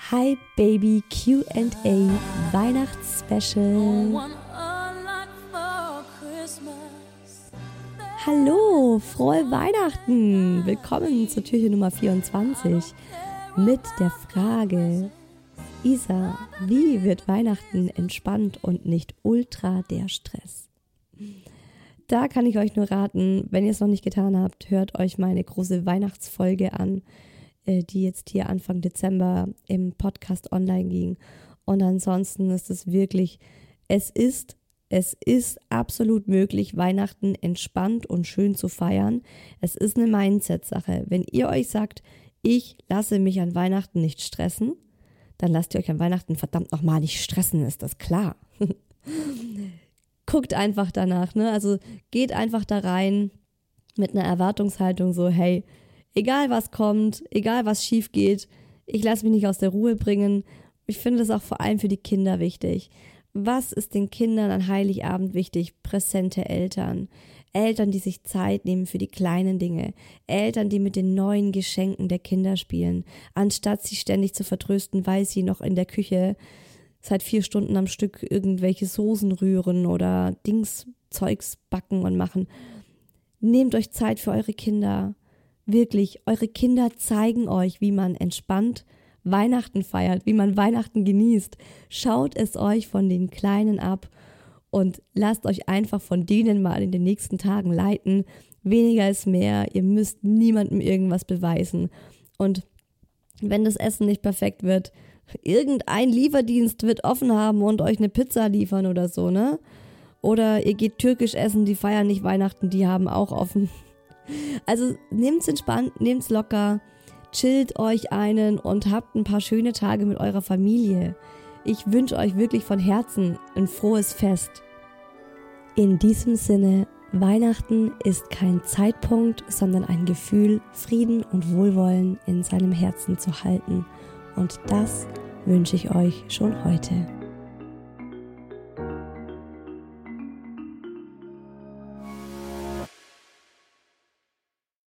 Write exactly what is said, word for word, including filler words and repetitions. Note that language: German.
Hi Baby Q and A Weihnachtsspecial. Hallo, frohe Weihnachten! Willkommen zur Türchen Nummer vierundzwanzig mit der Frage: Isa, wie wird Weihnachten entspannt und nicht ultra der Stress? Da kann ich euch nur raten, wenn ihr es noch nicht getan habt, hört euch meine große Weihnachtsfolge an, die jetzt hier Anfang Dezember im Podcast online ging. Und ansonsten ist es wirklich, es ist, es ist absolut möglich, Weihnachten entspannt und schön zu feiern. Es ist eine Mindset-Sache. Wenn ihr euch sagt, ich lasse mich an Weihnachten nicht stressen, dann lasst ihr euch an Weihnachten verdammt nochmal nicht stressen, ist das klar. Guckt einfach danach, ne? Also geht einfach da rein mit einer Erwartungshaltung so, hey, egal was kommt, egal was schief geht, ich lasse mich nicht aus der Ruhe bringen. Ich finde das auch vor allem für die Kinder wichtig. Was ist den Kindern an Heiligabend wichtig? Präsente Eltern. Eltern, die sich Zeit nehmen für die kleinen Dinge. Eltern, die mit den neuen Geschenken der Kinder spielen. Anstatt sie ständig zu vertrösten, weil sie noch in der Küche seit vier Stunden am Stück irgendwelche Soßen rühren oder Dingszeugs backen und machen. Nehmt euch Zeit für eure Kinder. Wirklich, eure Kinder zeigen euch, wie man entspannt Weihnachten feiert, wie man Weihnachten genießt. Schaut es euch von den Kleinen ab und lasst euch einfach von denen mal in den nächsten Tagen leiten. Weniger ist mehr, ihr müsst niemandem irgendwas beweisen. Und wenn das Essen nicht perfekt wird, irgendein Lieferdienst wird offen haben und euch eine Pizza liefern oder so, ne? Oder ihr geht türkisch essen, die feiern nicht Weihnachten, die haben auch offen. Also nehmt's entspannt, nehmt's locker, chillt euch einen und habt ein paar schöne Tage mit eurer Familie. Ich wünsche euch wirklich von Herzen ein frohes Fest. In diesem Sinne, Weihnachten ist kein Zeitpunkt, sondern ein Gefühl, Frieden und Wohlwollen in seinem Herzen zu halten. Und das wünsche ich euch schon heute.